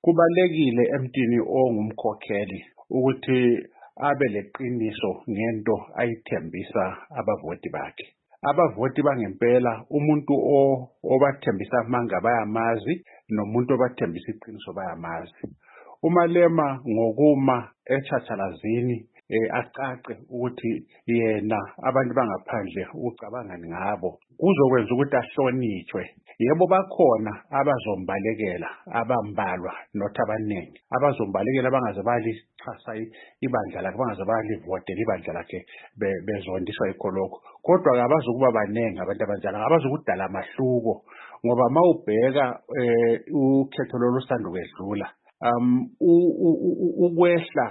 Kubalekile emntwini ongumkhokheli ukuthi abe leqiniso ngento ayithembisa abavoti bakhe. Abavoti bangempela umuntu obathembisa amanga bayamazi nomuntu obathembisa iqiniso bayamazi. UMalema ngokuma echatshalazini acace ukuthi yena abantu bangaphandle ucabangani ngabo kuzokwenza ukuthi ahlonishwe. Yebo bakhona abazombalekela abambalwa not abaningi abazombalekela bangaze balixhasa ibandla lakhe bangaze balivotela ibandla lakhe bezondiswa yikho lokho. Kodwa abazokuba baningi abantu abanjalo abazokudala amahluko ngoba mawubheka ukhetho lolusanda kwedlula ukwehla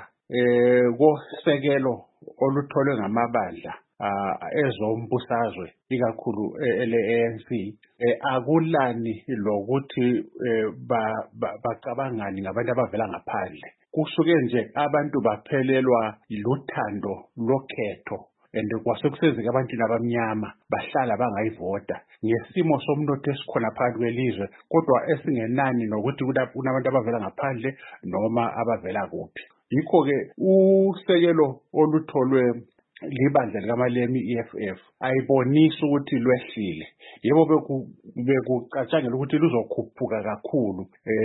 kosekelo olutholwe ngamabandla ezombusazwe ikakhulu ele-ANC akulani lokuthi bacabangani ngabantu abavela ngaphandle. Kusuke nje abantu baphelelwa luthando lokhetho and kwasekusenzeka abantu abamnyama bahlala bangayivota ngesimo somnotho esikhona phakathi kwelizwe kodwa esingenani nokuthi kunabantu abavela ngaphandle noma abavela kuphi. Yikho-ke usekelo olutholwe libandla likaMalema i-EFF ayibonisi ukuthi lwehlile. Yebo bekucatshangela ukuthi luzokhuphuka kakhulu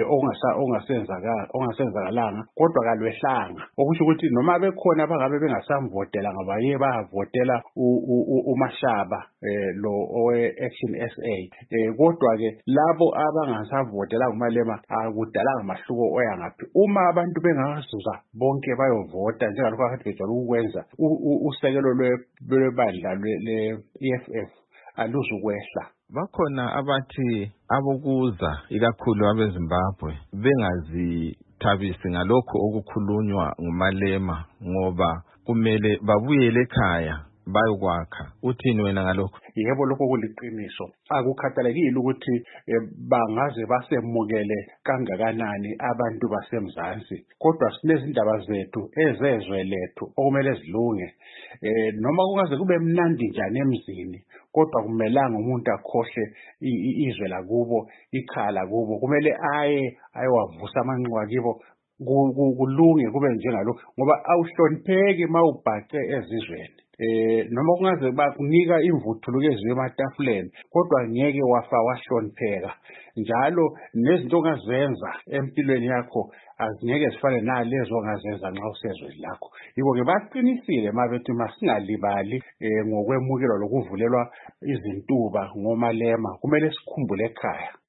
ongasenzakalanga kodwa kalwehlanga. Okusho ukuthi noma bekhona abangabe bengasamvotela ngabaye bavotela uMashaba lo owe-Action SA. Kodwa-ke labo abangasavotela uMalema akudalanga mahluko oyangaphi. Uma abantu bengazuza bonke bayovota njengalokho akade bejwayele ukukwenza usekelo lwebandla le-EFF aluzukwehla. Bakhona abathi abokuza ikakhulu abeZimbabwe bengazithabisi ngalokho okukhulunywa nguMalema ngoba kumele babuyele ekhaya bayokwakha. Uthini wena ngalokho? Yebo lokho kuliqiniso. Akukhathalekile ukuthi bangaze basemukele kangakanani abantu basemzansi. Kodwa sinezindaba zethu ezezwe lethu okumele zilunge. Noma kungaze kube mnandi njani emzini kodwa kumelanga umuntu akhohle izwe lakubo, ikhala lakubo. Kumele ayewavusa amanxiwa kibo kulunge kube njengalokho ngoba awuhlonipheki mawubhace ezizweni. Noma kungaze bakunika imvuthuluko eziwe ematafuleni kodwa ngeke wahlonipheka. Njalo nezinto ongazenza empilweni yakho azingeke zifane nalezo ongazenza nxa usezweni lakho. Yiko-ke baqinisile mabethi masingalibali ngokwemukelwa lokuvulelwa izintuba ngoMalema kumele sikhumbule ekhaya.